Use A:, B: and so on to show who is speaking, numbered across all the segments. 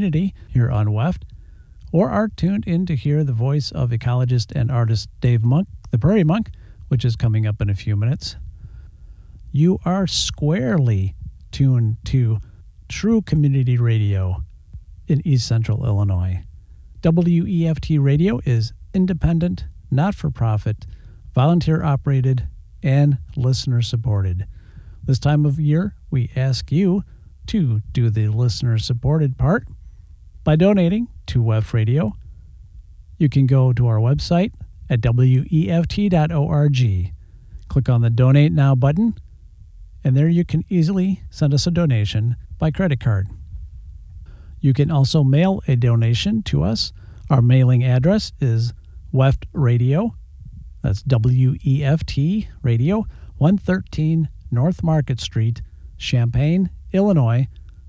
A: community here on WEFT, or are tuned in to hear the voice of ecologist and artist Dave Monk, the Prairie Monk, which is coming up in a few minutes, you are squarely tuned to True Community Radio in East Central Illinois. WEFT Radio is independent, not-for-profit, volunteer-operated, and listener-supported. This time of year, we ask you to do the listener-supported part by donating to WEFT Radio. You can go to our website at weft.org. Click on the Donate Now button, and there you can easily send us a donation by credit card. You can also mail a donation to us. Our mailing address is WEFT Radio. That's WEFT Radio, 113 North Market Street, Champaign, Illinois,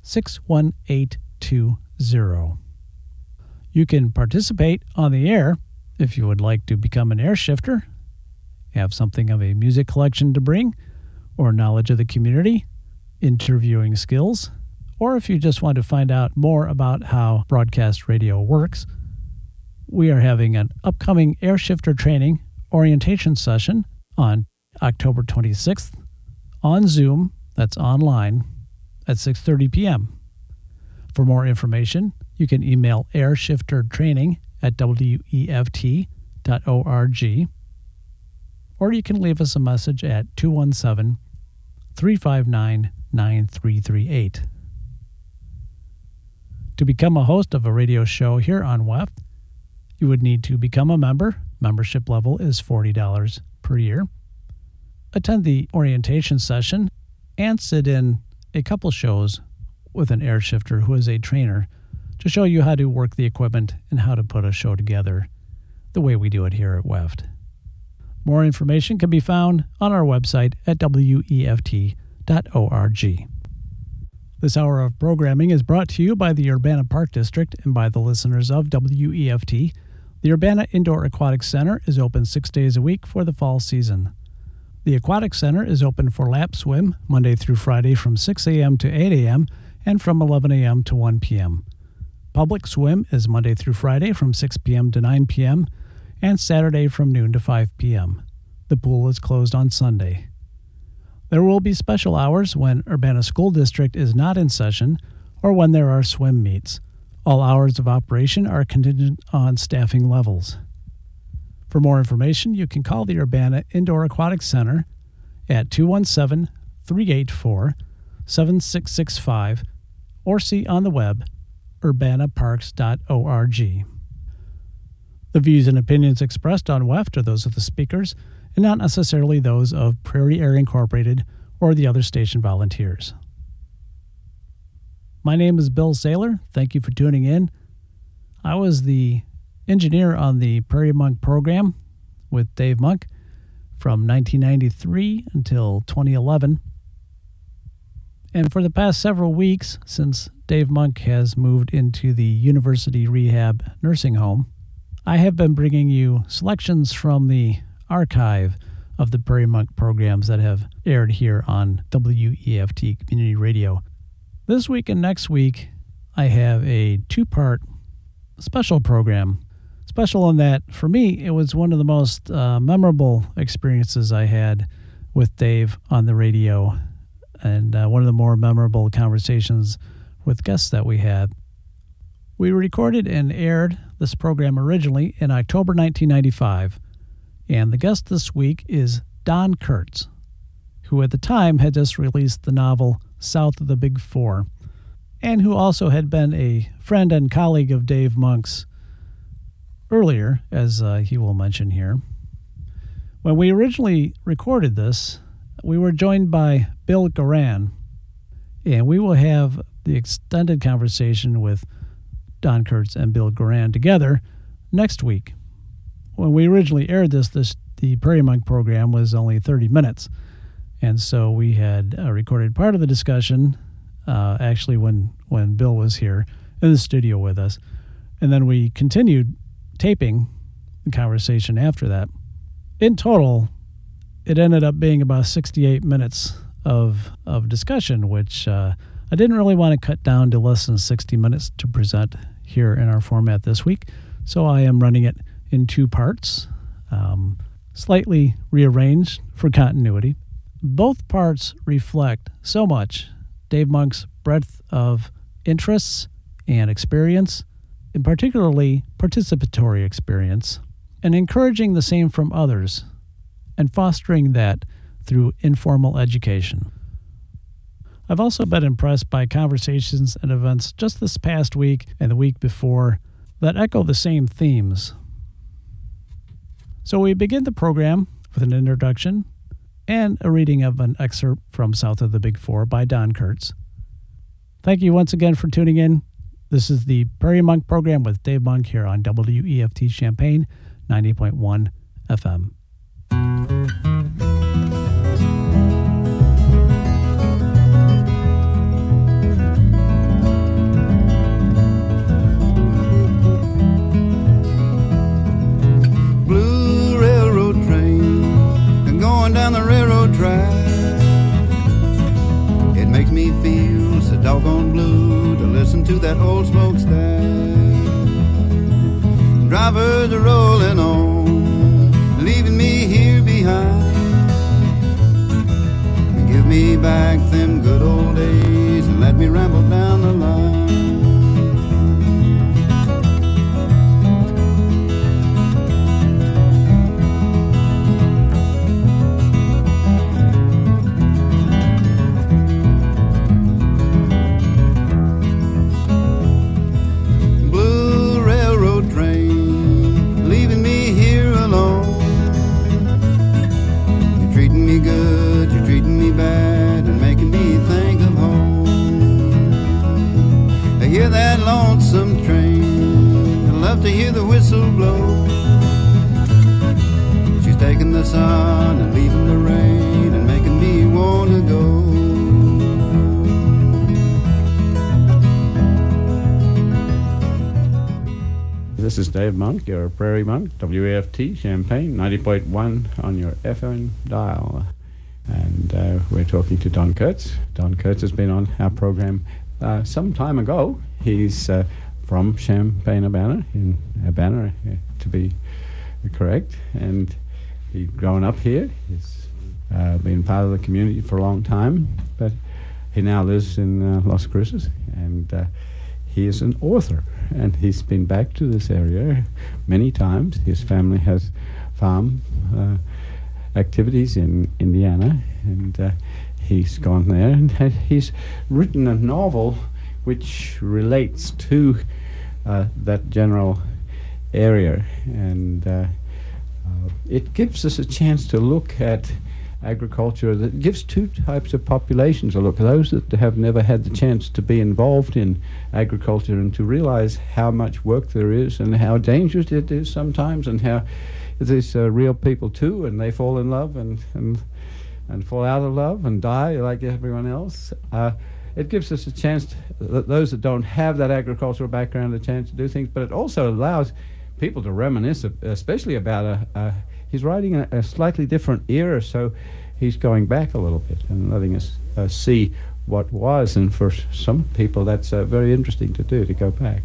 A: 61820. You can participate on the air if you would like to become an air shifter, have something of a music collection to bring, or knowledge of the community, interviewing skills, or if you just want to find out more about how broadcast radio works. We are having an upcoming air shifter training orientation session on October 26th on Zoom, that's online, at 6:30 p.m. For more information, you can email airshiftertraining@weft.org, or you can leave us a message at 217-359-9338. To become a host of a radio show here on WEFT, you would need to become a member. Membership level is $40 per year. Attend the orientation session and sit in a couple shows with an air shifter who is a trainer to show you how to work the equipment and how to put a show together the way we do it here at WEFT. More information can be found on our website at weft.org. This hour of programming is brought to you by the Urbana Park District and by the listeners of WEFT. The Urbana Indoor Aquatic Center is open 6 days a week for the fall season. The Aquatic Center is open for lap swim Monday through Friday from 6 a.m. to 8 a.m. and from 11 a.m. to 1 p.m. Public swim is Monday through Friday from 6 p.m. to 9 p.m. and Saturday from noon to 5 p.m. The pool is closed on Sunday. There will be special hours when Urbana School District is not in session or when there are swim meets. All hours of operation are contingent on staffing levels. For more information, you can call the Urbana Indoor Aquatic Center at 217-384-7665 or see on the web urbanaparks.org. The views and opinions expressed on WEFT are those of the speakers and not necessarily those of Prairie Air Incorporated or the other station volunteers. My name is Bill Saylor. Thank you for tuning in. I was the engineer on the Prairie Monk program with Dave Monk from 1993 until 2011. And for the past several weeks, since Dave Monk has moved into the University Rehab Nursing Home, I have been bringing you selections from the archive of the Prairie Monk programs that have aired here on WEFT Community Radio. This week and next week, I have a two-part special program. Special in that, for me, it was one of the most memorable experiences I had with Dave on the radio, and one of the more memorable conversations with guests that we had. We recorded and aired this program originally in October 1995, and the guest this week is Don Kurtz, who at the time had just released the novel South of the Big Four, and who also had been a friend and colleague of Dave Monk's earlier, as he will mention here. When we originally recorded this, we were joined by Bill Goran, and we will have the extended conversation with Don Kurtz and Bill Goran together next week. When we originally aired this, the Prairie Monk program was only 30 minutes, and so we had recorded part of the discussion actually when Bill was here in the studio with us, and then we continued taping the conversation after that. In total, it ended up being about 68 minutes of discussion, which I didn't really want to cut down to less than 60 minutes to present here in our format this week, so I am running it in two parts, slightly rearranged for continuity. Both parts reflect so much Dave Monk's breadth of interests and experience, and particularly participatory experience, and encouraging the same from others, and fostering that through informal education. I've also been impressed by conversations and events just this past week and the week before that echo the same themes. So we begin the program with an introduction and a reading of an excerpt from South of the Big Four by Don Kurtz. Thank you once again for tuning in. This is the Prairie Monk program with Dave Monk here on WEFT Champaign 90.1 FM.
B: Blue railroad train going down the railroad track. It makes me feel so doggone blue to listen to that old smokestack. Drivers are rolling on, leaving me here behind. Give me back them good old days and let me ramble down the line. Lonesome train, I love to hear the whistle blow. She's taking the sun and leaving the rain and making me want to go.
C: This is Dave Monk, your Prairie Monk, WEFT Champaign 90.1 on your FM dial. And we're talking to Don Kurtz. Don Kurtz has been on our program some time ago. He's from Champaign-Urbana, in Urbana, to be correct, and he's grown up here. He's been part of the community for a long time, but he now lives in Las Cruces, and he is an author, and he's been back to this area many times. His family has farm activities in Indiana, and he's gone there, and he's written a novel which relates to that general area, and it gives us a chance to look at agriculture. That gives two types of populations a look: those that have never had the chance to be involved in agriculture and to realize how much work there is and how dangerous it is sometimes, and how there's real people too, and they fall in love and fall out of love and die like everyone else. It gives us a chance, those that don't have that agricultural background, a chance to do things, but it also allows people to reminisce, especially about he's writing a slightly different era, so he's going back a little bit and letting us see what was, and for some people that's very interesting to do, to go back.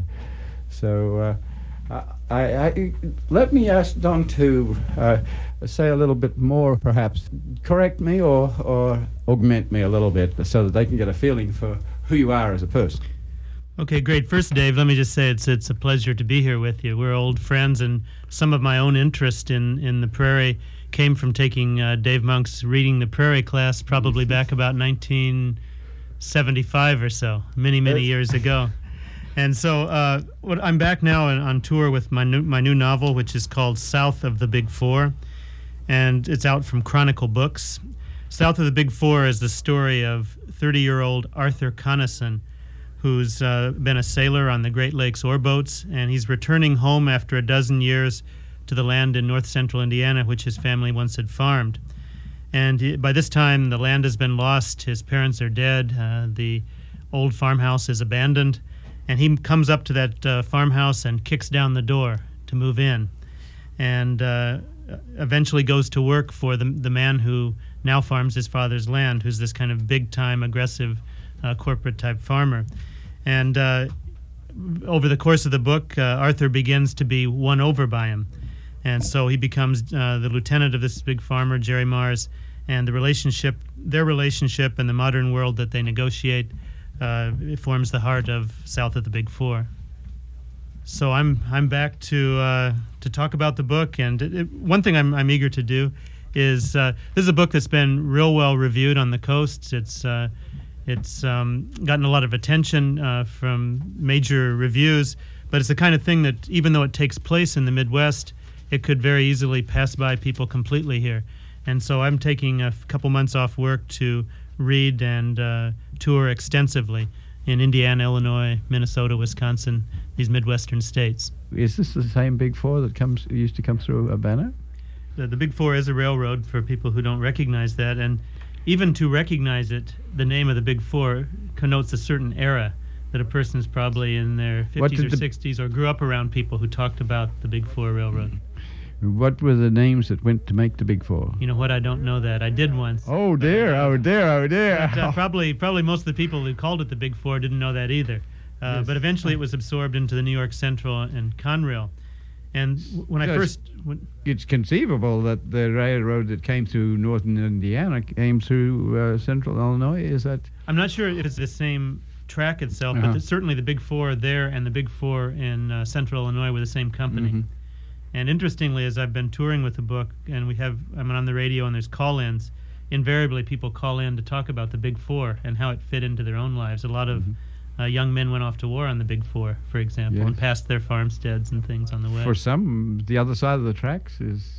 C: I let me ask Don to say a little bit more, perhaps correct me or augment me a little bit, so that they can get a feeling for who you are as a person.
D: Okay, great. First, Dave, let me just say it's a pleasure to be here with you. We're old friends, and some of my own interest in the prairie came from taking Dave Monk's Reading the Prairie class, probably back about 1975 or so, many years ago. And so I'm back now on tour with my new novel, which is called South of the Big Four, and it's out from Chronicle Books. South of the Big Four is the story of 30-year-old Arthur Connason, who's been a sailor on the Great Lakes ore boats, and he's returning home after a dozen years to the land in north-central Indiana, which his family once had farmed. And by this time, the land has been lost. His parents are dead. The old farmhouse is abandoned. And he comes up to that farmhouse and kicks down the door to move in, and eventually goes to work for the man who now farms his father's land, who's this kind of big-time, aggressive corporate type farmer. And over the course of the book, Arthur begins to be won over by him. And so he becomes the lieutenant of this big farmer, Jerry Mars, and their relationship and the modern world that they negotiate, it forms the heart of South of the Big Four. So I'm back to talk about the book, and one thing I'm eager to do is this is a book that's been real well reviewed on the coast. It's gotten a lot of attention from major reviews, but it's the kind of thing that even though it takes place in the Midwest, it could very easily pass by people completely here. And so I'm taking a couple months off work to read and tour extensively in Indiana, Illinois, Minnesota, Wisconsin, these Midwestern states.
C: Is this the same Big Four that used to come through Urbana?
D: The Big Four is a railroad for people who don't recognize that. And even to recognize it, the name of the Big Four connotes a certain era that a person is probably in their 50s or 60s or grew up around people who talked about the Big Four Railroad.
C: What were the names that went to make the Big Four?
D: You know what? I don't know that. I did once.
C: Oh dear! Oh dear! Oh dear!
D: But, probably most of the people who called it the Big Four didn't know that either.
C: Yes.
D: But eventually it was absorbed into the New York Central and Conrail. And when I first...
C: It's conceivable that the railroad that came through northern Indiana came through central Illinois. Is that...
D: I'm not sure if it's the same track itself, but certainly the Big Four there and the Big Four in central Illinois were the same company. Mm-hmm. And interestingly, as I've been touring with the book, and I'm on the radio and there's call-ins, invariably people call in to talk about the Big Four and how it fit into their own lives. A lot of young men went off to war on the Big Four, for example, and passed their farmsteads and things on the way.
C: For some, the other side of the tracks is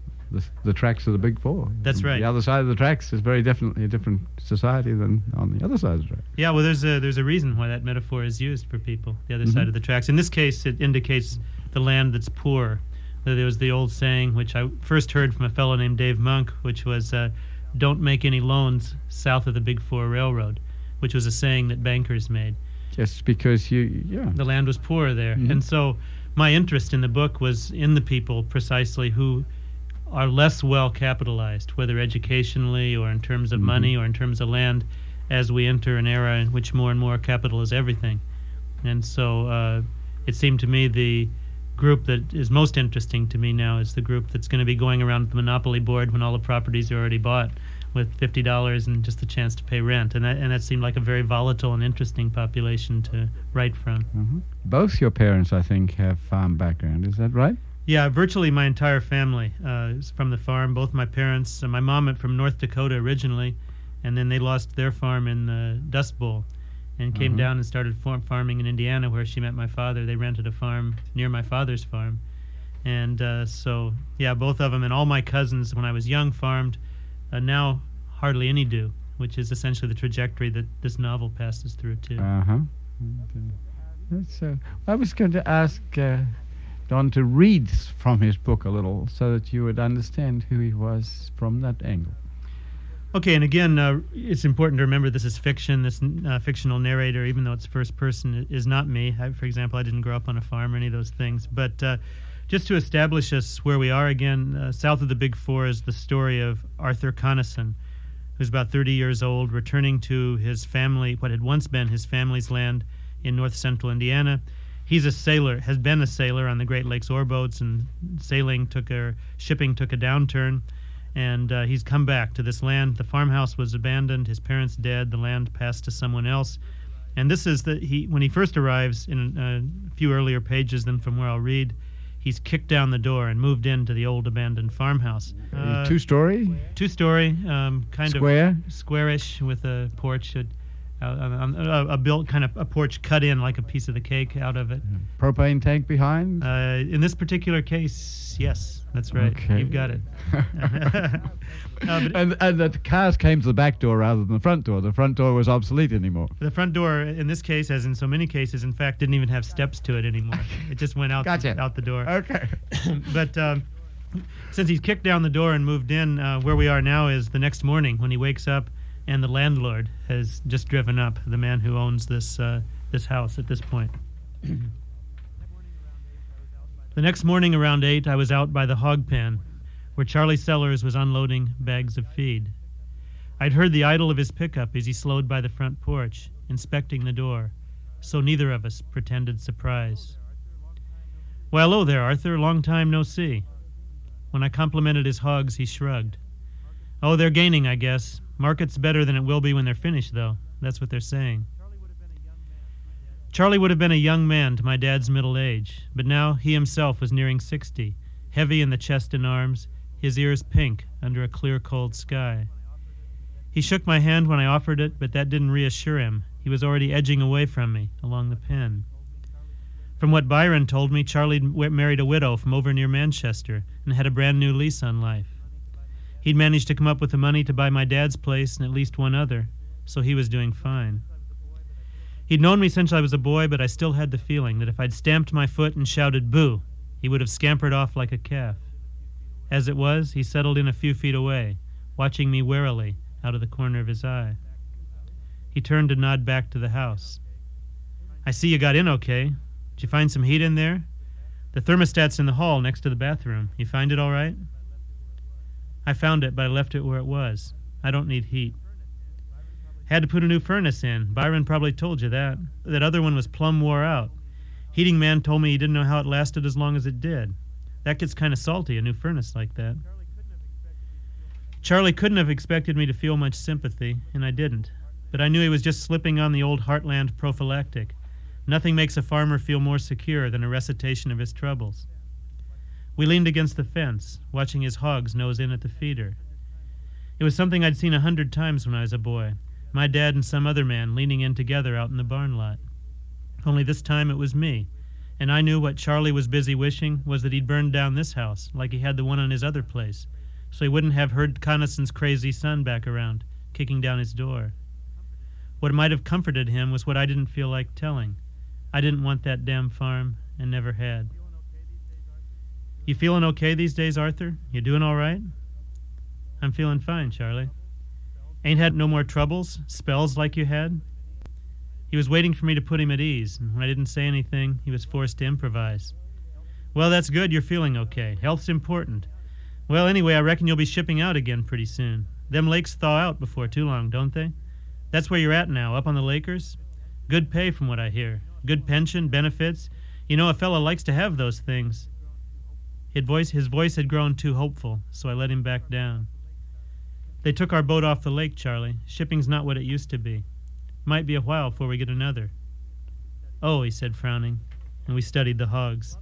C: the tracks of the Big Four.
D: That's right.
C: The other side of the tracks is very definitely a different society than on the other side of the tracks.
D: Yeah, well, there's a reason why that metaphor is used for people, the other side of the tracks. In this case, it indicates the land that's poor. There was the old saying, which I first heard from a fellow named Dave Monk, which was, don't make any loans south of the Big Four Railroad, which was a saying that bankers made.
C: Just because the
D: land was poor there. And so my interest in the book was in the people precisely who are less well capitalized, whether educationally or in terms of money or in terms of land, as we enter an era in which more and more capital is everything. And so it seemed to me the group that is most interesting to me now is the group that's going to be going around the monopoly board when all the properties are already bought with $50 and just a chance to pay rent. And that seemed like a very volatile and interesting population to write from.
C: Both your parents, I think, have farm background. Is that right?
D: Yeah, virtually my entire family is from the farm. Both my parents, my mom went from North Dakota originally, and then they lost their farm in the Dust Bowl and came down and started farming in Indiana, where she met my father. They rented a farm near my father's farm. And so, yeah, both of them and all my cousins, when I was young, farmed. Now hardly any do, which is essentially the trajectory that this novel passes through, too.
C: I was going to ask Don to read from his book a little so that you would understand who he was from that angle.
D: Okay, and again, it's important to remember this is fiction. This fictional narrator, even though it's first person, is not me. For example, I didn't grow up on a farm or any of those things. But just to establish us where we are again, south of the Big Four is the story of Arthur Connisson, who's about 30 years old, returning to his family, what had once been his family's land in north central Indiana. He's a sailor, has been a sailor on the Great Lakes ore boats, and shipping took a downturn. And he's come back to this land. The farmhouse was abandoned. His parents dead. The land passed to someone else. And this is when he first arrives in a few earlier pages than from where I'll read, he's kicked down the door and moved into the old abandoned farmhouse.
C: Two-story?
D: Two-story,
C: Square?
D: Of squarish with a porch, a porch cut in like a piece of the cake out of it.
C: Propane tank behind?
D: In this particular case, yes, that's right.
C: Okay.
D: You've got it.
C: And the cars came to the back door rather than the front door. The front door was obsolete anymore.
D: The front door, in this case, as in so many cases, in fact, didn't even have steps to it anymore. It just went out, out the door.
C: Okay.
D: But since he's kicked down the door and moved in, where we are now is the next morning when he wakes up and the landlord has just driven up, the man who owns this house at this point. The next morning around 8, I was out by the hog pen, where Charlie Sellers was unloading bags of feed. I'd heard the idle of his pickup as he slowed by the front porch, inspecting the door, so neither of us pretended surprise. "Well, hello there, Arthur. Long time no see." When I complimented his hogs, he shrugged. "Oh, they're gaining, I guess. Market's better than it will be when they're finished, though. That's what they're saying." Charlie would have been a young man to my dad's middle age, but now he himself was nearing 60, heavy in the chest and arms, his ears pink under a clear, cold sky. He shook my hand when I offered it, but that didn't reassure him. He was already edging away from me, along the pen. From what Byron told me, Charlie married a widow from over near Manchester and had a brand new lease on life. He'd managed to come up with the money to buy my dad's place and at least one other, so he was doing fine. He'd known me since I was a boy, but I still had the feeling that if I'd stamped my foot and shouted "boo," he would have scampered off like a calf. As it was, he settled in a few feet away, watching me warily out of the corner of his eye. He turned to nod back to the house. "I see you got in okay. Did you find some heat in there? The thermostat's in the hall next to the bathroom. You find it all right?" "I found it, but I left it where it was. I don't need heat." "Had to put a new furnace in. Byron probably told you that. That other one was plumb wore out. Heating man told me he didn't know how it lasted as long as it did. That gets kind of salty, a new furnace like that." Charlie couldn't have expected me to feel much sympathy, and I didn't. But I knew he was just slipping on the old Heartland prophylactic. Nothing makes a farmer feel more secure than a recitation of his troubles. We leaned against the fence, watching his hogs nose in at the feeder. It was something I'd seen 100 times when I was a boy, my dad and some other man leaning in together out in the barn lot. Only this time it was me, and I knew what Charlie was busy wishing was that he'd burned down this house like he had the one on his other place, so he wouldn't have heard Connison's crazy son back around, kicking down his door. What might have comforted him was what I didn't feel like telling. I didn't want that damn farm, and never had. "You feeling okay these days, Arthur? You doing all right?" "I'm feeling fine, Charlie." "Ain't had no more troubles, spells like you had?" He was waiting for me to put him at ease, and when I didn't say anything, he was forced to improvise. "Well, that's good you're feeling okay. Health's important. Well, anyway, I reckon you'll be shipping out again pretty soon. Them lakes thaw out before too long, don't they? That's where you're at now, up on the Lakers? Good pay from what I hear. Good pension, benefits. You know, a fella likes to have those things." His voice had grown too hopeful, so I let him back down. "They took our boat off the lake, Charlie. Shipping's not what it used to be. Might be a while before we get another." "Oh," he said, frowning, and we studied the hogs.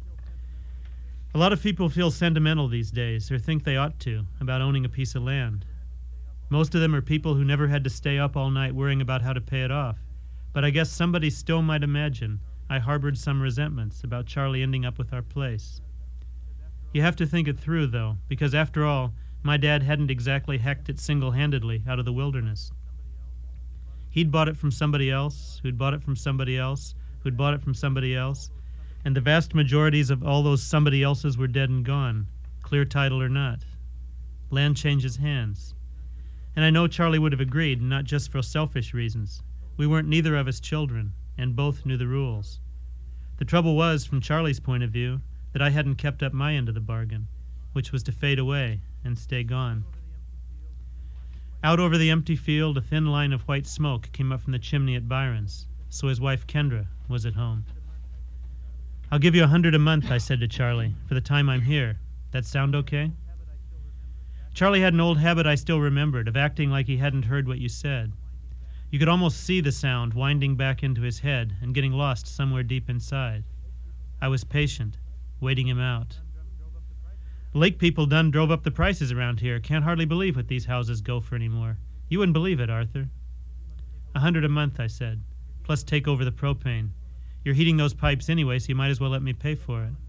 D: A lot of people feel sentimental these days, or think they ought to, about owning a piece of land. Most of them are people who never had to stay up all night worrying about how to pay it off. But I guess somebody still might imagine I harbored some resentments about Charlie ending up with our place. You have to think it through, though, because after all, my dad hadn't exactly hacked it single-handedly out of the wilderness. He'd bought it from somebody else, who'd bought it from somebody else, who'd bought it from somebody else, and the vast majorities of all those somebody else's were dead and gone, clear title or not. Land changes hands. And I know Charlie would have agreed, not just for selfish reasons. We weren't neither of us children, and both knew the rules. The trouble was, from Charlie's point of view, that I hadn't kept up my end of the bargain, which was to fade away and stay gone. Out over the empty field, a thin line of white smoke came up from the chimney at Byron's, so his wife Kendra was at home. "I'll give you $100 a month," I said to Charlie, "for the time I'm here. That sound okay?" Charlie had an old habit I still remembered, of acting like he hadn't heard what you said. You could almost see the sound winding back into his head and getting lost somewhere deep inside. I was patient, waiting him out. "Lake people done drove up the prices around here. Can't hardly believe what these houses go for anymore. You wouldn't believe it, Arthur." $100 a month, I said, plus take over the propane. You're heating those pipes anyway, so you might as well let me pay for it.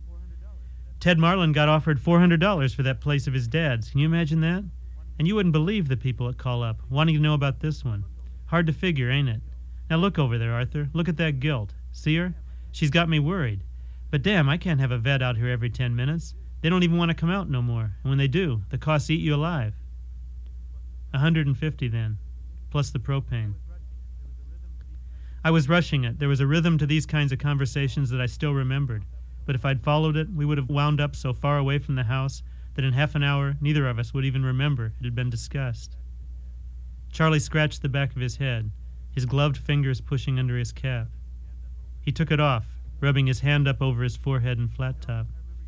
D: Ted Marlin got offered $400 for that place of his dad's. Can you imagine that? And you wouldn't believe the people that call up, wanting to know about this one. Hard to figure, ain't it? Now look over there, Arthur. Look at that gilt. See her? She's got me worried. But damn, I can't have a vet out here every 10 minutes. They don't even want to come out no more. And when they do, the costs eat you alive. $150 then, plus the propane. I was rushing it. There was a rhythm to these kinds of conversations that I still remembered. But if I'd followed it, we would have wound up so far away from the house that in half an hour neither of us would even remember it had been discussed. Charlie scratched the back of his head, his gloved fingers pushing under his cap. He took it off, rubbing his hand up over his forehead and flat top.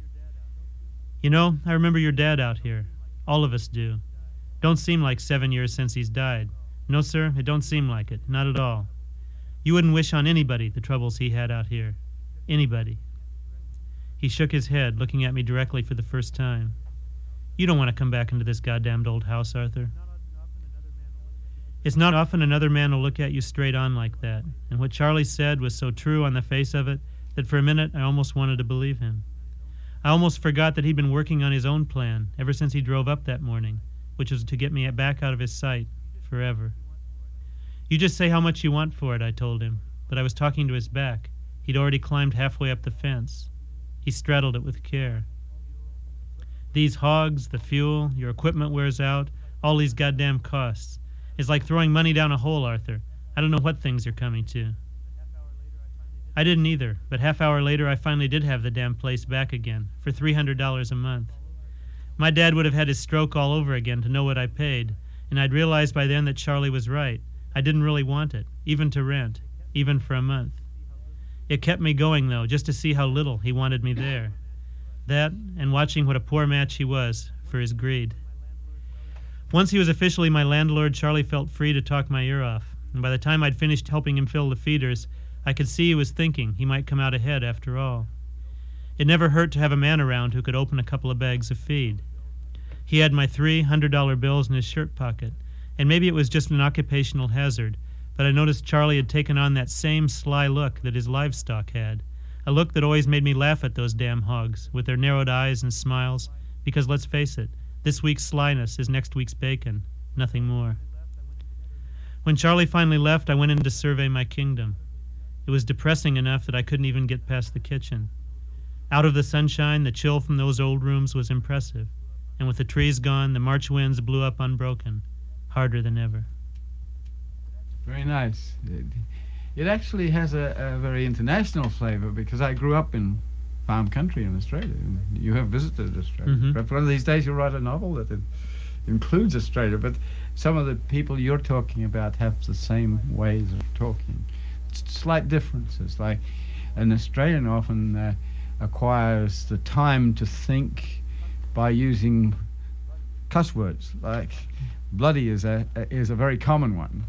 D: You know, I remember your dad out here. All of us do. Don't seem like 7 years since he's died. No, sir, it don't seem like it. Not at all. You wouldn't wish on anybody the troubles he had out here. Anybody. He shook his head, looking at me directly for the first time. You don't want to come back into this goddamned old house, Arthur. It's not often another man will look at you straight on like that, and what Charlie said was so true on the face of it that for a minute I almost wanted to believe him. I almost forgot that he'd been working on his own plan ever since he drove up that morning, which was to get me back out of his sight forever. You just say how much you want for it, I told him, but I was talking to his back. He'd already climbed halfway up the fence. He straddled it with care. These hogs, the fuel, your equipment wears out, all these goddamn costs. It's like throwing money down a hole, Arthur. I don't know what things you're coming to. I didn't either, but half-hour later I finally did have the damn place back again, for $300 a month. My dad would have had his stroke all over again to know what I paid, and I'd realized by then that Charlie was right. I didn't really want it, even to rent, even for a month. It kept me going, though, just to see how little he wanted me there. That, and watching what a poor match he was for his greed. Once he was officially my landlord, Charlie felt free to talk my ear off, and by the time I'd finished helping him fill the feeders, I could see he was thinking he might come out ahead after all. It never hurt to have a man around who could open a couple of bags of feed. He had my $300 bills in his shirt pocket, and maybe it was just an occupational hazard, but I noticed Charlie had taken on that same sly look that his livestock had, a look that always made me laugh at those damn hogs, with their narrowed eyes and smiles, because let's face it, this week's slyness is next week's bacon, nothing more. When Charlie finally left, I went in to survey my kingdom. It was depressing enough that I couldn't even get past the kitchen. Out of the sunshine, the chill from those old rooms was impressive, and with the trees gone, the March winds blew up unbroken, harder than ever.
E: Very nice. It actually has a very international flavor because I grew up in farm country in Australia. And you have visited Australia.
D: Mm-hmm.
E: Perhaps one of these days you'll write a novel that includes Australia, but some of the people you're talking about have the same ways of talking. Slight differences, like an Australian often acquires the time to think by using cuss words, like bloody is a very common one.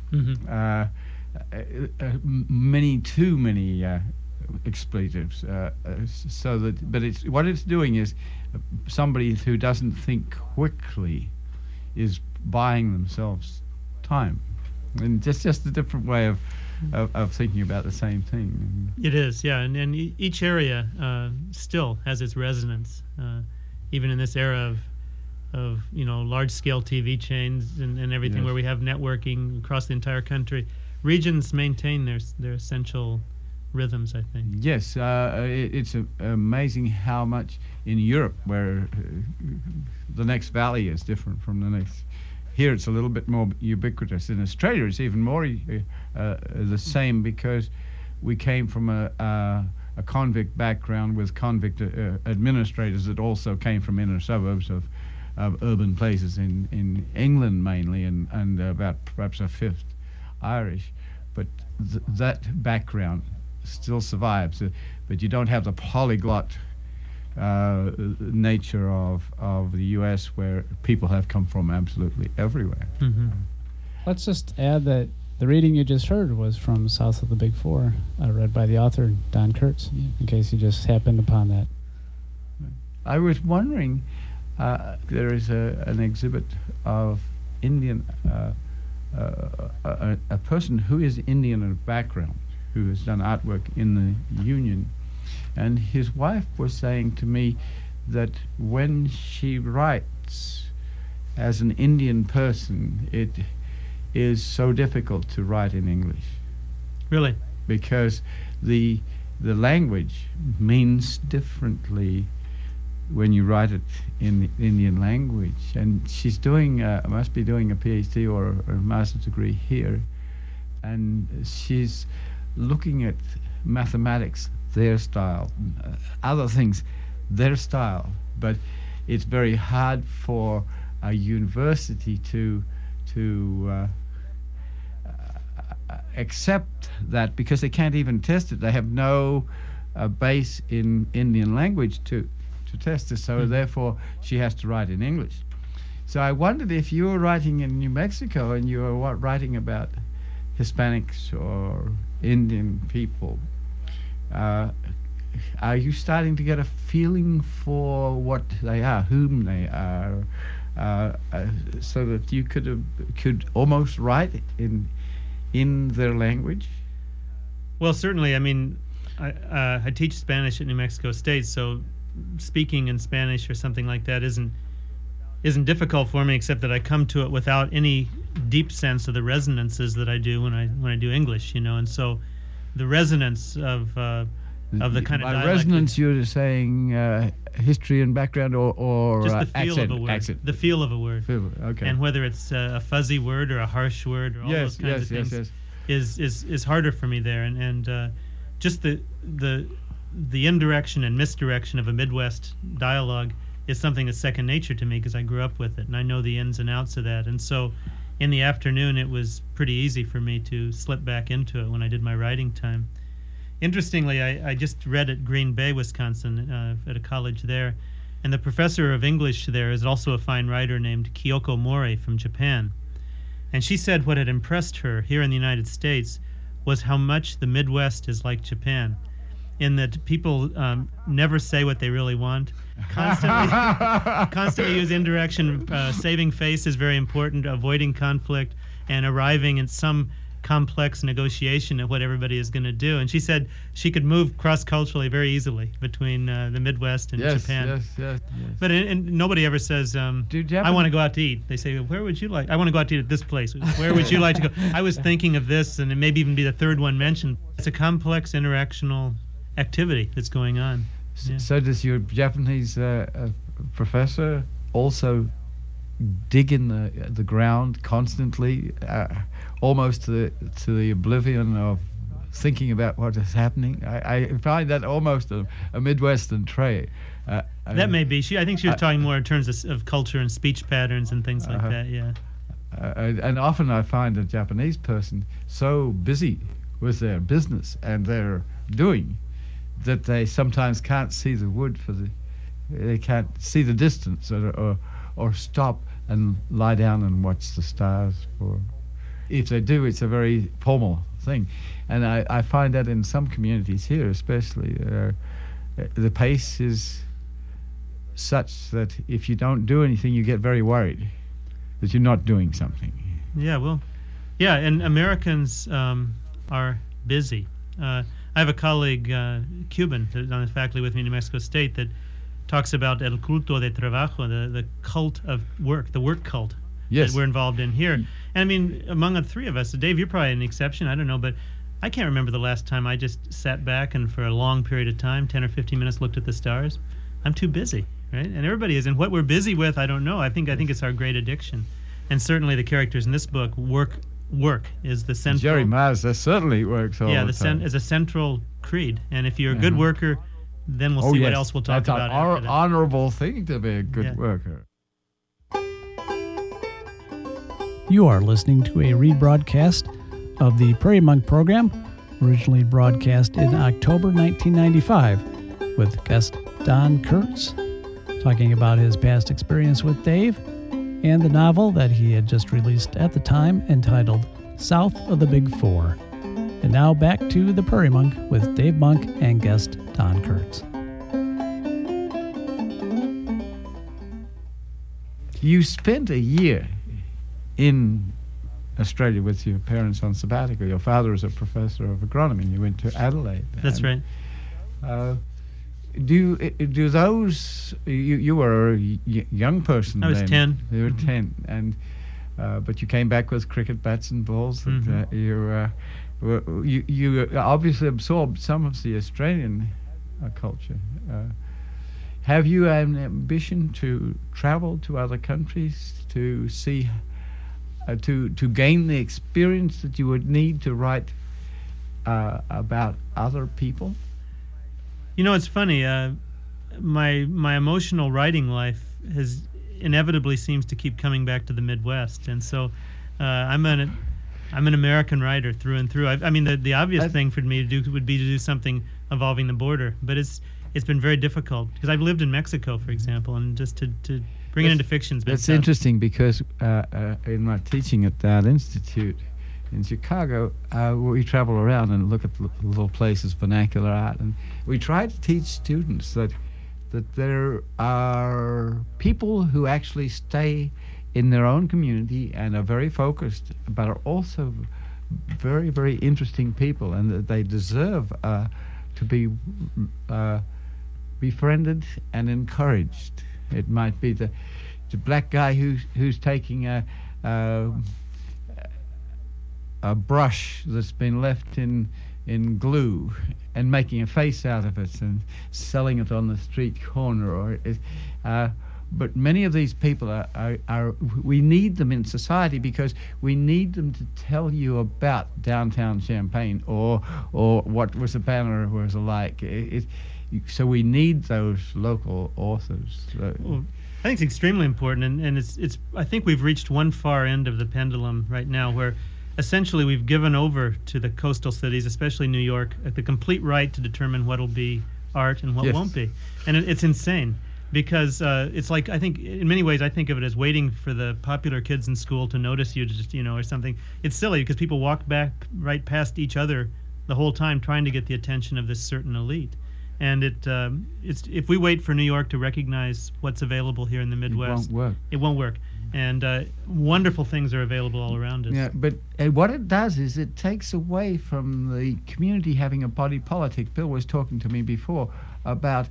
D: Mm-hmm.
E: Too many expletives. So that, but what it's doing is somebody who doesn't think quickly is buying themselves time, and just a different way of thinking about the same thing.
D: It is, yeah, and each area still has its resonance, even in this era of large-scale TV chains and everything,
E: Yes.
D: where we have networking across the entire country. Regions maintain their essential rhythms, I think.
E: Yes, it's amazing how much in Europe, where the next valley is different from the next. Here it's a little bit more ubiquitous. In Australia it's even more the same, because we came from a convict background with convict administrators that also came from inner suburbs of urban places in England mainly, and about perhaps a fifth Irish. But that background still survives, but you don't have the polyglot nature of the U.S., where people have come from absolutely everywhere.
D: Mm-hmm.
F: Let's just add that the reading you just heard was from South of the Big Four, read by the author Don Kurtz, in case you just happened upon that.
E: I was wondering, there is an exhibit of Indian, a person who is Indian of background, who has done artwork in the Union, and his wife was saying to me that when she writes as an Indian person, it is so difficult to write in English.
D: Really?
E: Because the language means differently when you write it in the Indian language. And she's must be doing a PhD or a master's degree here, and she's looking at mathematics, their style, other things, their style. But it's very hard for a university to accept that because they can't even test it. They have no base in Indian language to test it, so therefore she has to write in English. So I wondered if you were writing in New Mexico and you were writing about Hispanics or Indian people, are you starting to get a feeling for what they are, whom they are, so that you could almost write in their language?
D: Well, certainly. I mean, I teach Spanish at New Mexico State, so speaking in Spanish or something like that isn't difficult for me, except that I come to it without any deep sense of the resonances that I do when I do English, and so the resonance of the kind of
E: by
D: dialect.
E: Resonance, you're saying history and background, or
D: just the feel
E: accent,
D: of a word.
E: accent.
D: The feel of a word.
E: Okay.
D: And whether it's a fuzzy word or a harsh word or all those kinds of things is harder for me there. And just the indirection and misdirection of a Midwest dialogue is something that's second nature to me because I grew up with it and I know the ins and outs of that. And so in the afternoon, it was pretty easy for me to slip back into it when I did my writing time. Interestingly, I just read at Green Bay, Wisconsin, at a college there, and the professor of English there is also a fine writer named Kyoko Mori from Japan. And she said what had impressed her here in the United States was how much the Midwest is like Japan, in that people never say what they really want, constantly use indirection, saving face is very important, avoiding conflict, and arriving at some complex negotiation of what everybody is going to do. And she said she could move cross-culturally very easily between the Midwest and Japan.
E: Yes.
D: But and nobody ever says, I want to go out to eat. They say, where would you like? I want to go out to eat at this place. Where would you like to go? I was thinking of this, and it may even be the third one mentioned. It's a complex interactional activity that's going on. Yeah.
E: So does your Japanese professor also dig in the ground constantly, almost to the oblivion of thinking about what is happening? I find that almost a Midwestern trait.
D: That may be. I think she was talking more in terms of culture and speech patterns and things like that, yeah.
E: And often I find a Japanese person so busy with their business and their doing that they sometimes can't see the wood they can't see the distance or stop and lie down and watch the stars. If they do, it's a very formal thing. And I find that in some communities here especially, the pace is such that if you don't do anything, you get very worried that you're not doing something.
D: Yeah, and Americans are busy. I have a colleague, Cuban, that's on the faculty with me in New Mexico State, that talks about el culto de trabajo, the cult of work, the work cult that we're involved in here. And I mean, among the three of us, Dave, you're probably an exception, I don't know, but I can't remember the last time I just sat back and for a long period of time, 10 or 15 minutes, looked at the stars. I'm too busy, right? And everybody is. And what we're busy with, I don't know. I think it's our great addiction. And certainly the characters in this book, work is the central.
E: Jerry Mazda certainly works all the time.
D: Is a central creed. And if you're a good worker, then we'll see what else we'll talk about after that.
E: That's an honorable thing to be a good worker.
A: You are listening to a rebroadcast of the Prairie Monk program, originally broadcast in October 1995, with guest Don Kurtz, talking about his past experience with Dave and the novel that he had just released at the time entitled South of the Big Four. And now back to the Prairie Monk with Dave Monk and guest Don Kurtz.
E: You spent a year in Australia with your parents on sabbatical. Your father was a professor of agronomy. You went to Adelaide.
D: That's right.
E: Do those? You were a young person.
D: I was
E: then.
D: 10.
E: You were 10, and but you came back with cricket bats and balls. And, you obviously absorbed some of the Australian culture. Have you an ambition to travel to other countries to see, to gain the experience that you would need to write about other people?
D: You know, it's funny. My emotional writing life has inevitably seems to keep coming back to the Midwest, and so I'm I'm an American writer through and through. I mean, the obvious thing for me to do would be to do something involving the border, but it's been very difficult because I've lived in Mexico, for example, and just to bring it into fiction's been
E: That's
D: tough.
E: interesting because in my teaching at the Art Institute in Chicago, we travel around and look at little places, vernacular art, and we try to teach students that there are people who actually stay in their own community and are very focused, but are also very, very interesting people, and that they deserve to be befriended and encouraged. It might be the black guy who's taking a brush that's been left in glue and making a face out of it and selling it on the street corner, but many of these people are we need them in society because we need them to tell you about downtown Champaign or what was a banner was like. So we need those local authors.
D: Well, I think it's extremely important, and it's. I think we've reached one far end of the pendulum right now, where essentially we've given over to the coastal cities, especially New York, the complete right to determine what'll be art and what won't be, and it's insane. Because it's like, I think, in many ways, I think of it as waiting for the popular kids in school to notice you, just, or something. It's silly because people walk right past each other the whole time trying to get the attention of this certain elite. And it's if we wait for New York to recognize what's available here in the Midwest, it won't work. And wonderful things are available all around us.
E: Yeah, but what it does is it takes away from the community having a body politic. Bill was talking to me before about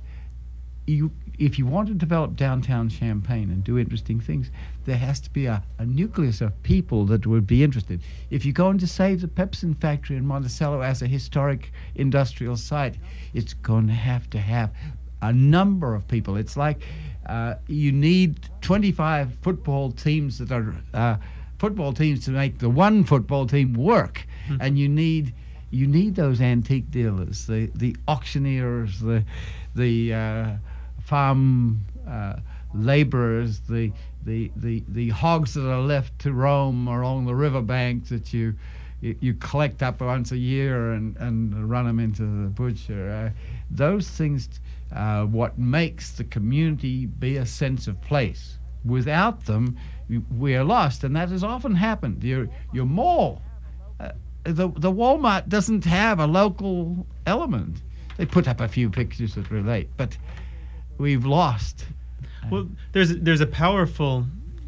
E: if you want to develop downtown Champaign and do interesting things, there has to be a nucleus of people that would be interested. If you're going to save the Pepsin factory in Monticello as a historic industrial site, it's going to have a number of people. It's like you need 25 football teams that are football teams to make the one football team work, and you need those antique dealers, the auctioneers, the farm laborers, the hogs that are left to roam along the riverbanks that you collect up once a year and run them into the butcher. Those things, what makes the community be a sense of place. Without them, we are lost, and that has often happened. Your mall, the Walmart doesn't have a local element. They put up a few pictures that relate, but we've lost.
D: Well, there's a powerful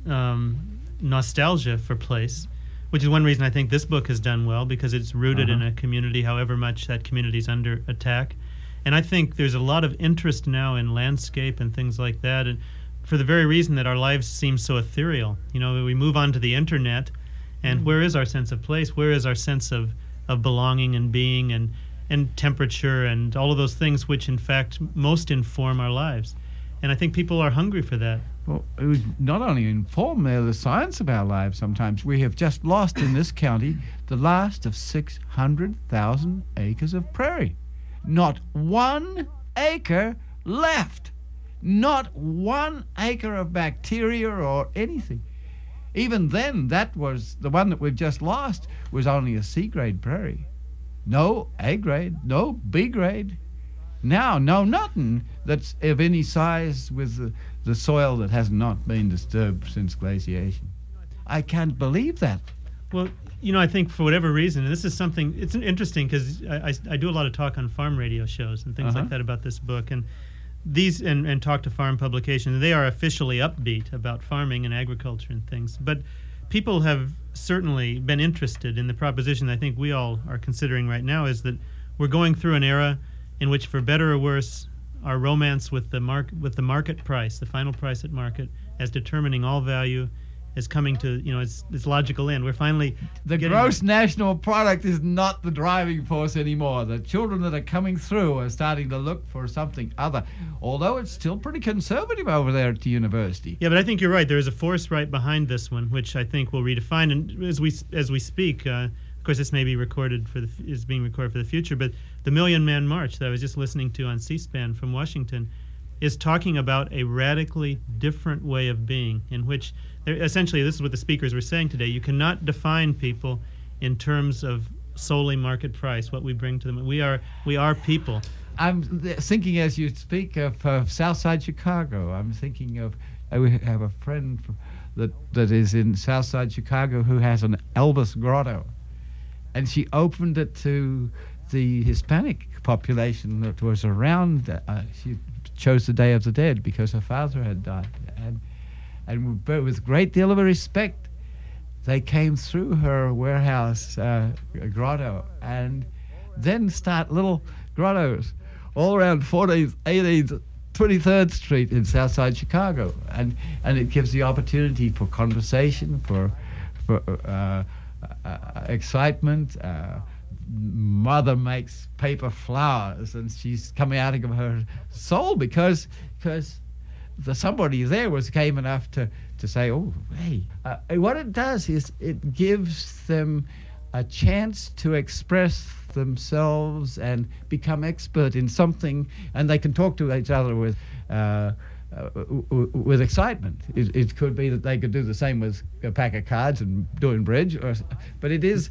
D: nostalgia for place, which is one reason I think this book has done well, because it's rooted in a community, however much that community's under attack. And I think there's a lot of interest now in landscape and things like that, and for the very reason that our lives seem so ethereal. We move on to the internet, and where is our sense of place? Where is our sense of belonging and being and temperature and all of those things which in fact most inform our lives? And I think people are hungry for that.
E: Well, it would not only inform the science of our lives sometimes. We have just lost in this county the last of 600,000 acres of prairie. Not 1 acre left. Not 1 acre of bacteria or anything. Even then, that was the one that we've just lost was only a C-grade prairie. No A grade, no B grade. Now, no nothing that's of any size with the soil that has not been disturbed since glaciation. I can't believe that.
D: Well, I think for whatever reason, and this is something, it's interesting because I do a lot of talk on farm radio shows and things like that about this book, and these and talk to farm publications. They are officially upbeat about farming and agriculture and things, but people have certainly been interested in the proposition I think we all are considering right now, is that we're going through an era in which, for better or worse, our romance with the market price, the final price at market, as determining all value, is coming to its logical end. We're finally
E: the gross national product is not the driving force anymore. The children that are coming through are starting to look for something other, although it's still pretty conservative over there at the university.
D: Yeah, but I think you're right. There is a force right behind this one, which I think will redefine. And as we speak, of course, this may be is being recorded for the future. But the Million Man March that I was just listening to on C-SPAN from Washington is talking about a radically different way of being, in which essentially this is what the speakers were saying today. You cannot define people in terms of solely market price, what we bring to them. We are people.
E: I'm thinking as you speak of Southside Chicago. I'm thinking of, we have a friend that is in Southside Chicago who has an Elvis grotto, and she opened it to the Hispanic population that was around. She chose the Day of the Dead because her father had died, and with a great deal of respect, they came through her warehouse grotto, and then start little grottos all around 14th, 18th, 23rd Street in Southside Chicago, and it gives the opportunity for conversation, for excitement. Mother makes paper flowers, and she's coming out of her soul because somebody there was game enough to say, oh, hey. What it does is it gives them a chance to express themselves and become expert in something, and they can talk to each other with excitement. It could be that they could do the same with a pack of cards and doing bridge, but it is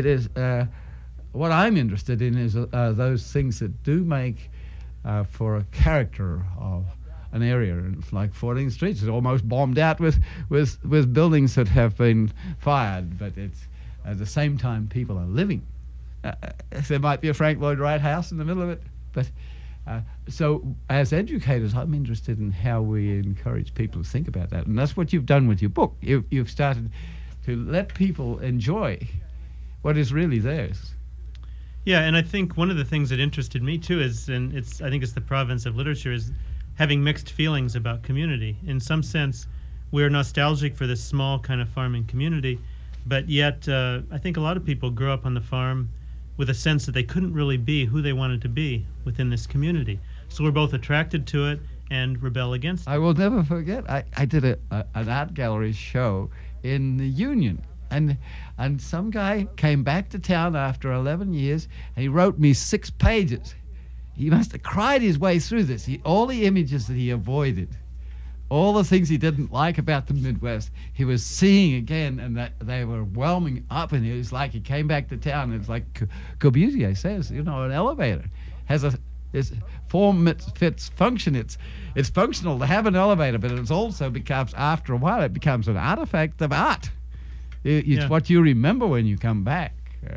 E: what I'm interested in is those things that do make for a character of an area. And it's like 14th Street is almost bombed out with buildings that have been fired, but it's at the same time people are living. There might be a Frank Lloyd Wright house in the middle of it, but so as educators, I'm interested in how we encourage people to think about that, and that's what you've done with your book. You've started to let people enjoy what is really theirs.
D: Yeah, and I think one of the things that interested me too is, and I think it's the province of literature, is having mixed feelings about community. In some sense, we're nostalgic for this small kind of farming community, but yet I think a lot of people grew up on the farm with a sense that they couldn't really be who they wanted to be within this community. So we're both attracted to it and rebel against it.
E: I will never forget, I did an art gallery show in the Union, and some guy came back to town after 11 years, and he wrote me 6 pages. He must have cried his way through this. All the images that he avoided, all the things he didn't like about the Midwest, he was seeing again, and that they were whelming up, and it was like he came back to town. It's like Corbusier says, an elevator has its form fits function. It's functional to have an elevator, but it also becomes, after a while, it becomes an artifact of art. It's what you remember when you come back.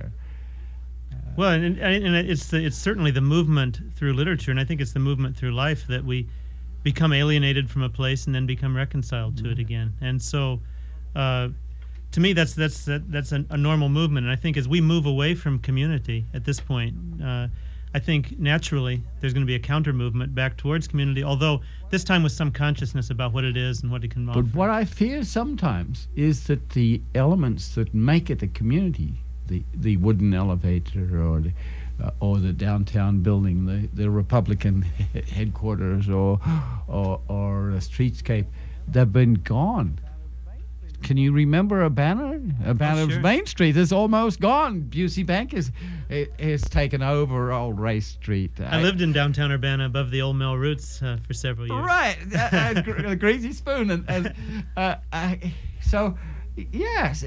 D: Well, and it's certainly the movement through literature, and I think it's the movement through life that we become alienated from a place and then become reconciled to it again. And so, to me, that's a normal movement. And I think as we move away from community at this point, I think naturally there's going to be a counter movement back towards community, although this time with some consciousness about what it is and what it can offer.
E: But what I fear sometimes is that the elements that make it a community, the wooden elevator or the downtown building, the Republican headquarters or a streetscape, they've been gone. Can you remember a banner? Sure. Main Street is almost gone. Busey Bank is taken over old Race Street.
D: I lived in downtown Urbana above the old mill roots for several years.
E: Right, a Greasy Spoon. So, yes,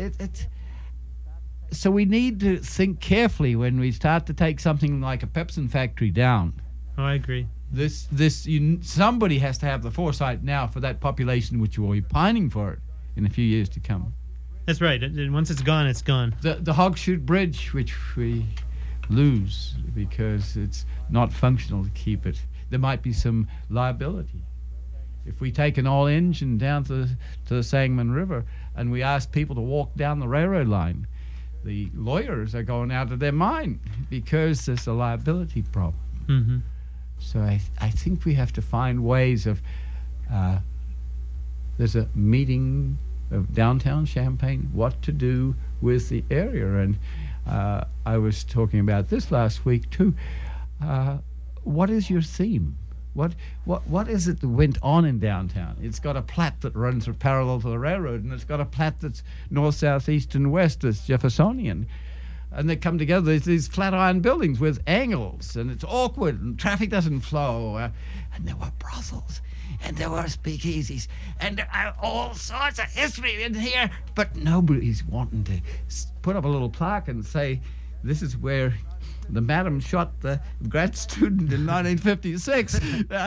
E: so we need to think carefully when we start to take something like a Pepsin factory down.
D: Oh, I agree.
E: Somebody has to have the foresight now for that population which will be pining for it in a few years to come.
D: That's right. Once it's gone, it's gone.
E: The Hogshoe Bridge, which we lose because it's not functional to keep it, there might be some liability. If we take an oil engine down to the Sangamon River and we ask people to walk down the railroad line, the lawyers are going out of their mind because there's a liability problem.
D: Mm-hmm.
E: So I think we have to find ways of... there's a meeting of downtown Champaign, what to do with the area. And I was talking about this last week too. What is your theme? What is it that went on in downtown? It's got a plat that runs parallel to the railroad, and it's got a plat that's north, south, east, and west that's Jeffersonian. and they come together. There's these flat iron buildings with angles, and it's awkward, and traffic doesn't flow. And there were brothels, and there were speakeasies, and there are all sorts of history in here. But nobody's wanting to put up a little plaque and say, this is where the madam shot the grad student in 1956.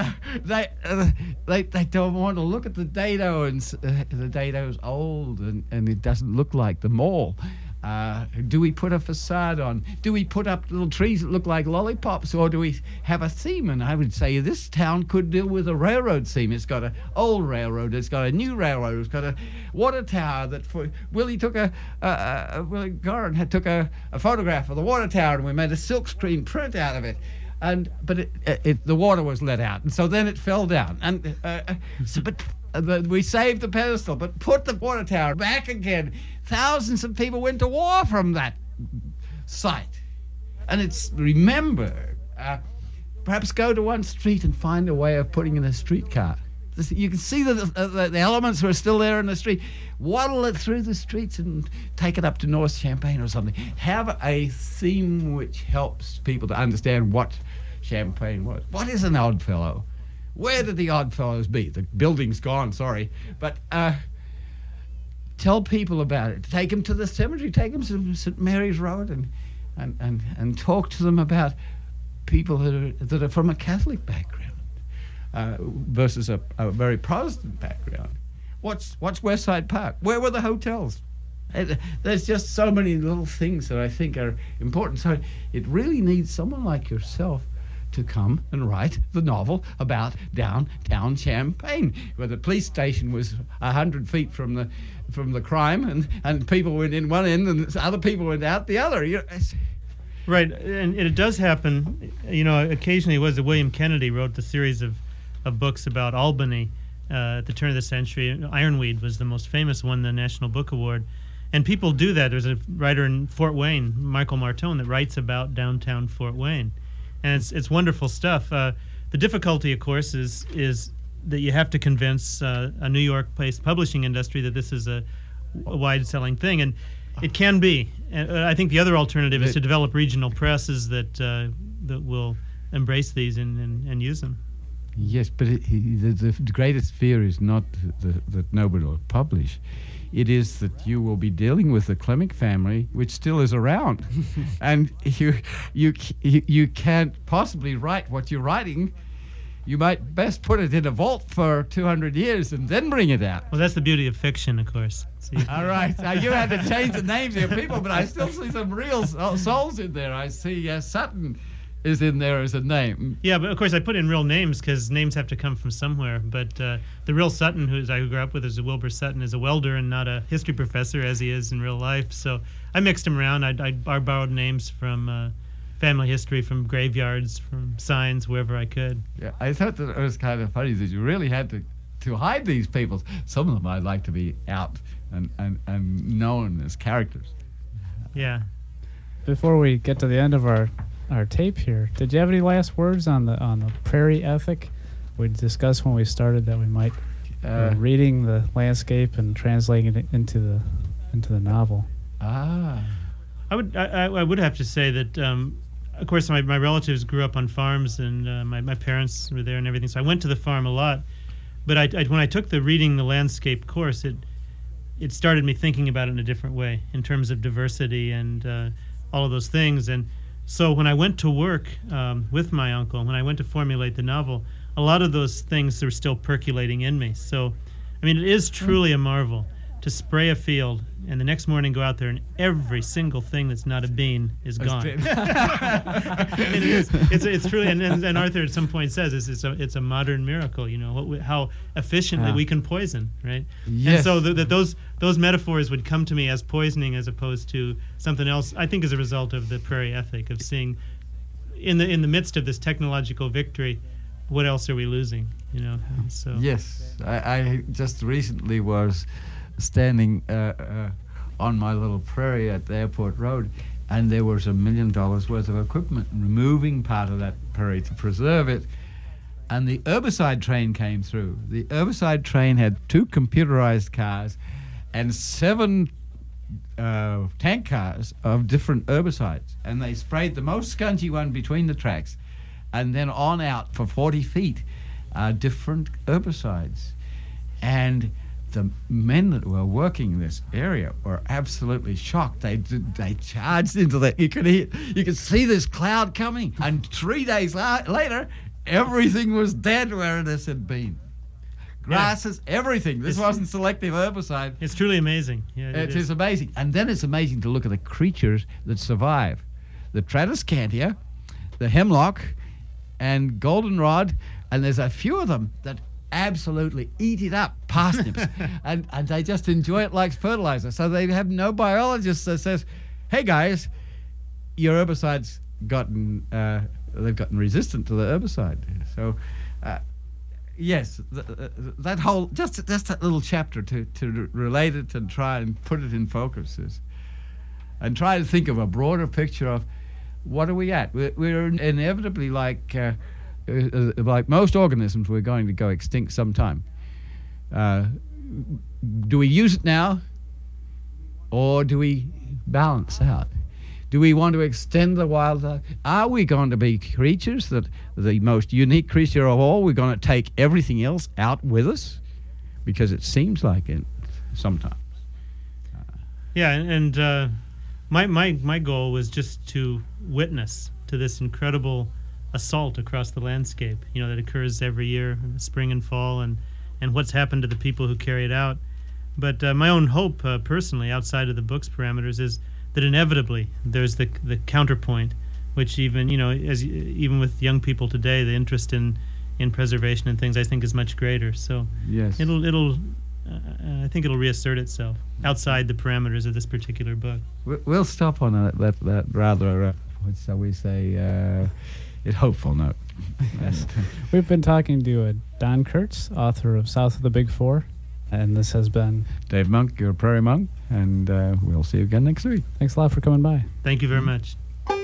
E: They don't want to look at the dado, and the dado's old, and it doesn't look like the mall. Do we put a facade on? Do we put up little trees that look like lollipops, or do we have a theme? And I would say this town could deal with a railroad theme. It's got an old railroad, it's got a new railroad, it's got a water tower that Willie Gorin took a photograph of the water tower, and we made a silkscreen print out of it. But the water was let out, and so then it fell down. We saved the pedestal, but put the water tower back again. Thousands of people went to war from that site. And it's remembered. Perhaps go to one street and find a way of putting in a streetcar. You can see the elements are still there in the street. Waddle it through the streets and take it up to North Champaign or something. Have a theme which helps people to understand what Champaign was. What is an Oddfellow? Where did the Oddfellows be? The building's gone, sorry. But tell people about it. Take them to the cemetery. Take them to St. Mary's Road and talk to them about people that are from a Catholic background versus a very Protestant background. What's Westside Park? Where were the hotels? There's just so many little things that I think are important. So it really needs someone like yourself to come and write the novel about downtown Champaign, where the police station was 100 feet from the crime, and people went in one end and other people went out the other.
D: Right, and it does happen. Occasionally, William Kennedy wrote the series of books about Albany at the turn of the century. Ironweed was the most famous one, the National Book Award. And people do that. There's a writer in Fort Wayne, Michael Martone, that writes about downtown Fort Wayne. And it's wonderful stuff. The difficulty, of course, is that you have to convince a New York-based publishing industry that this is a wide-selling thing, and it can be. And I think the other alternative is to develop regional presses that will embrace these and use them.
E: Yes, but the greatest fear is not that nobody will publish. It is that you will be dealing with the Clemick family, which still is around, and you can't possibly write what you're writing. You might best put it in a vault for 200 years and then bring it out.
D: Well, that's the beauty of fiction, of course. So
E: all right, now you had to change the names of your people, but I still see some real souls in there. I see Sutton is in there as a name.
D: Yeah, but of course I put in real names because names have to come from somewhere. But the real Sutton, who I grew up with, is Wilbur Sutton, is a welder and not a history professor as he is in real life. So I mixed them around. I borrowed names from family history, from graveyards, from signs, wherever I could.
E: Yeah, I thought that it was kind of funny that you really had to hide these people. Some of them I'd like to be out and known as characters.
D: Yeah.
F: Before we get to the end of our tape here, did you have any last words on the prairie ethic we discussed when we started that we might reading the landscape and translating it into the novel?
D: I would have to say that of course my relatives grew up on farms, and my parents were there and everything, so I went to the farm a lot. But when I took the reading the landscape course, it started me thinking about it in a different way in terms of diversity and all of those things. And so when I went to work with my uncle, when I went to formulate the novel, a lot of those things are still percolating in me. So, I mean, it is truly a marvel to spray a field and the next morning go out there and every single thing that's not a bean is gone. It's truly, and Arthur at some point says it's a modern miracle. You know how efficiently we can poison, right?
E: Yes.
D: And so that those metaphors would come to me as poisoning as opposed to something else. I think as a result of the prairie ethic of seeing in the midst of this technological victory, what else are we losing? You know. So
E: yes, I just recently was standing on my little prairie at the airport road, and there was $1 million worth of equipment removing part of that prairie to preserve it, and the herbicide train came through. The herbicide train had 2 computerized cars and 7 tank cars of different herbicides, and they sprayed the most scungy one between the tracks, and then on out for 40 feet, different herbicides. And the men that were working this area were absolutely shocked. They charged into that. You could see this cloud coming, and 3 days later, everything was dead where it had been. Grasses, everything. This wasn't selective herbicide.
D: It's truly amazing. Yeah,
E: it is amazing. And then it's amazing to look at the creatures that survive. The Tradescantia, the hemlock, and goldenrod, and there's a few of them that absolutely eat it up, parsnips, and they just enjoy it like fertilizer. So they have no biologist that says, hey guys, your herbicid's they've gotten resistant to the herbicide. So yes, that whole just that little chapter to relate it and try and put it in focus and try to think of a broader picture of what are we at. We're inevitably like most organisms, we're going to go extinct sometime. Do we use it now, or do we balance out? Do we want to extend the wildlife? Are we going to be creatures that the most unique creature of all? We're going to take everything else out with us, because it seems like it sometimes.
D: Yeah, and my goal was just to witness to this incredible assault across the landscape, that occurs every year, spring and fall, and what's happened to the people who carry it out. But my own hope, personally, outside of the book's parameters, is that inevitably there's the counterpoint, which even even with young people today, the interest in preservation and things, I think, is much greater. So
E: yes,
D: it'll I think it'll reassert itself outside the parameters of this particular book.
E: We'll stop on that rather what shall we say, hopeful note.
F: Yes. We've been talking to Don Kurtz, author of South of the Big Four, and this has been
E: Dave Monk, your Prairie Monk, and we'll see you again next week.
F: Thanks a lot for coming by.
D: Thank you very much.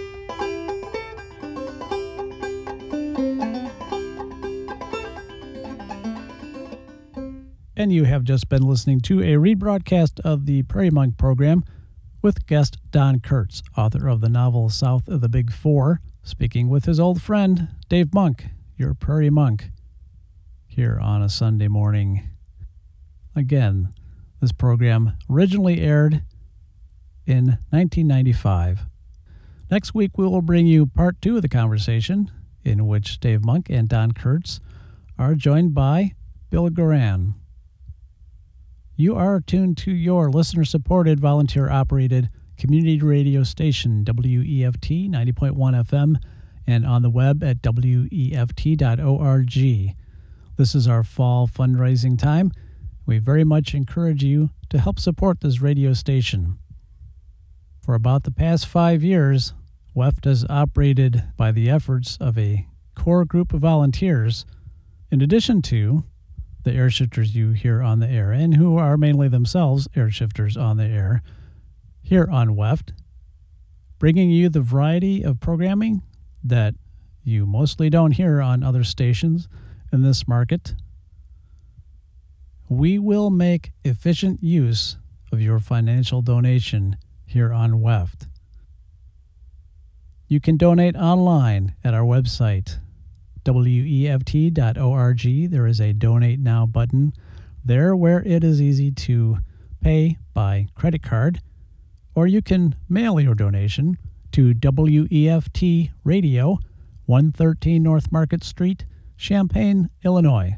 A: And you have just been listening to a rebroadcast of the Prairie Monk program with guest Don Kurtz, author of the novel South of the Big Four, speaking with his old friend Dave Monk, your Prairie Monk, here on a Sunday morning. Again, this program originally aired in 1995. Next week, we will bring you part 2 of the conversation, in which Dave Monk and Don Kurtz are joined by Bill Goran. You are tuned to your listener-supported, volunteer-operated community radio station, WEFT 90.1 FM, and on the web at weft.org. This is our fall fundraising time. We very much encourage you to help support this radio station. For about the past 5 years, WEFT has operated by the efforts of a core group of volunteers, in addition to the airshifters you hear on the air, and who are mainly themselves airshifters on the air, here on WEFT, bringing you the variety of programming that you mostly don't hear on other stations in this market. We will make efficient use of your financial donation here on WEFT. You can donate online at our website, weft.org. There is a Donate Now button there where it is easy to pay by credit card, or you can mail your donation to WEFT Radio, 113 North Market Street, Champaign, Illinois,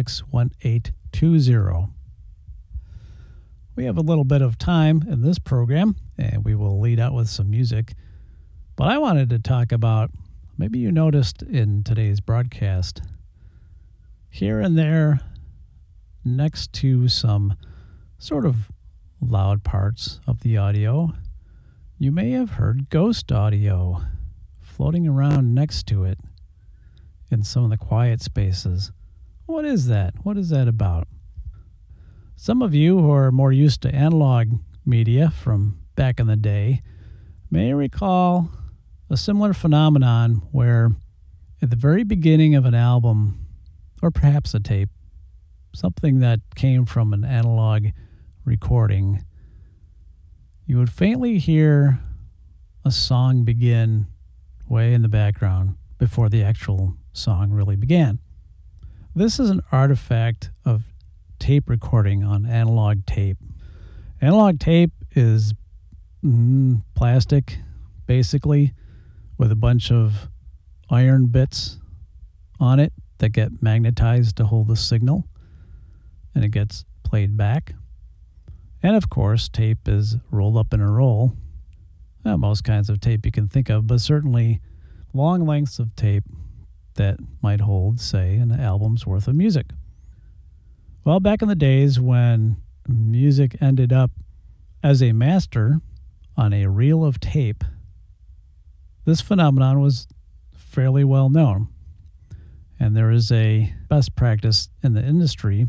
A: 61820. We have a little bit of time in this program, and we will lead out with some music. But I wanted to talk about, maybe you noticed in today's broadcast, here and there, next to some sort of loud parts of the audio, you may have heard ghost audio floating around next to it in some of the quiet spaces. What is that? What is that about? Some of you who are more used to analog media from back in the day may recall a similar phenomenon where at the very beginning of an album, or perhaps a tape, something that came from an analog recording, you would faintly hear a song begin way in the background before the actual song really began. This is an artifact of tape recording on analog tape. Analog tape is plastic, basically, with a bunch of iron bits on it that get magnetized to hold the signal, and it gets played back. And of course, tape is rolled up in a roll. Most kinds of tape you can think of, but certainly long lengths of tape that might hold, say, an album's worth of music. Well, back in the days when music ended up as a master on a reel of tape, this phenomenon was fairly well known. And there is a best practice in the industry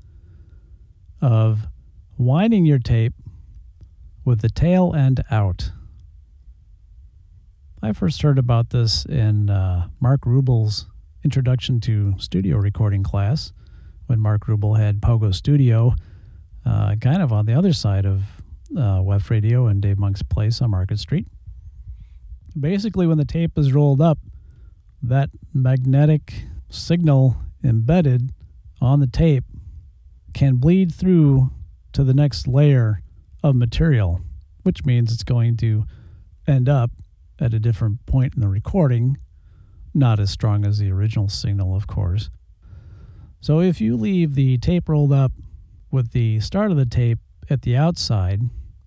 A: of winding your tape with the tail end out. I first heard about this in Mark Rubel's Introduction to Studio Recording class, when Mark Rubel had Pogo Studio, kind of on the other side of West Radio and Dave Monk's place on Market Street. Basically, when the tape is rolled up, that magnetic signal embedded on the tape can bleed through to the next layer of material, which means it's going to end up at a different point in the recording, not as strong as the original signal, of course. So if you leave the tape rolled up with the start of the tape at the outside,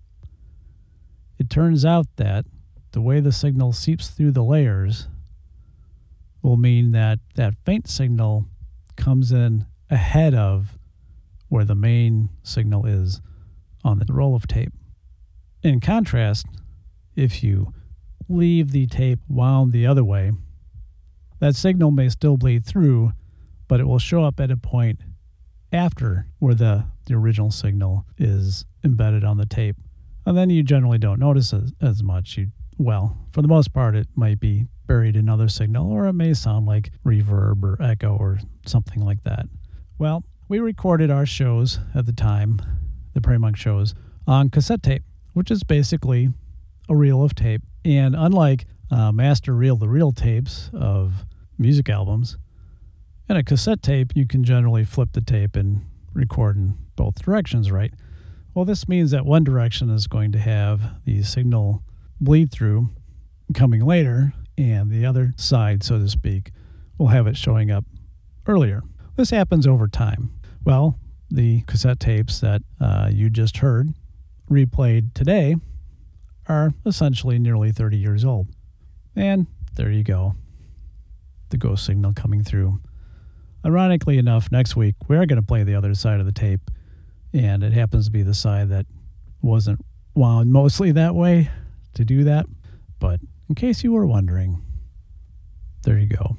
A: it turns out that the way the signal seeps through the layers will mean that that faint signal comes in ahead of where the main signal is on the roll of tape. In contrast, if you leave the tape wound the other way, that signal may still bleed through, but it will show up at a point after where the original signal is embedded on the tape. And then you generally don't notice as much. For the most part, it might be buried in another signal, or it may sound like reverb or echo or something like that. Well, we recorded our shows at the time, the Prairie Monk shows, on cassette tape, which is basically a reel of tape. And unlike master reel-to-reel tapes of music albums, in a cassette tape, you can generally flip the tape and record in both directions, right? Well, this means that one direction is going to have the signal bleed through coming later, and the other side, so to speak, will have it showing up earlier. This happens over time. Well, the cassette tapes that you just heard replayed today are essentially nearly 30 years old. And there you go. The ghost signal coming through. Ironically enough, next week we are going to play the other side of the tape, and it happens to be the side that wasn't wound mostly that way to do that. But in case you were wondering, there you go.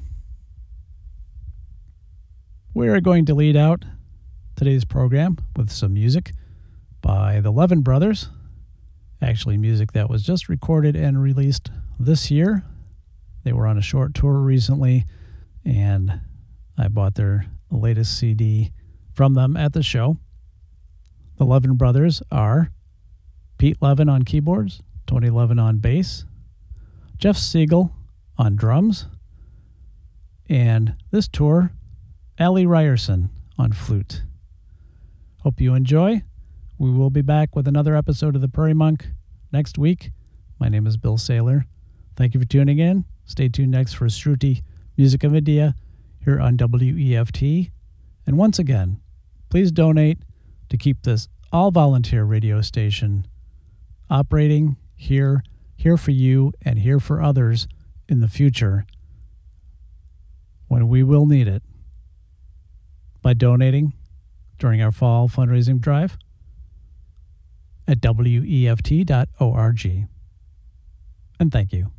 A: We are going to lead out today's program with some music by the Levin Brothers. Actually, music that was just recorded and released this year. They were on a short tour recently, and I bought their latest CD from them at the show. The Levin Brothers are Pete Levin on keyboards, Tony Levin on bass, Jeff Siegel on drums, and this tour, Allie Ryerson on flute. Hope you enjoy. We will be back with another episode of The Prairie Monk next week. My name is Bill Saylor. Thank you for tuning in. Stay tuned next for Shruti Music of India here on WEFT. And once again, please donate to keep this all-volunteer radio station operating here for you and here for others in the future when we will need it, by donating during our fall fundraising drive at WEFT.org. And thank you.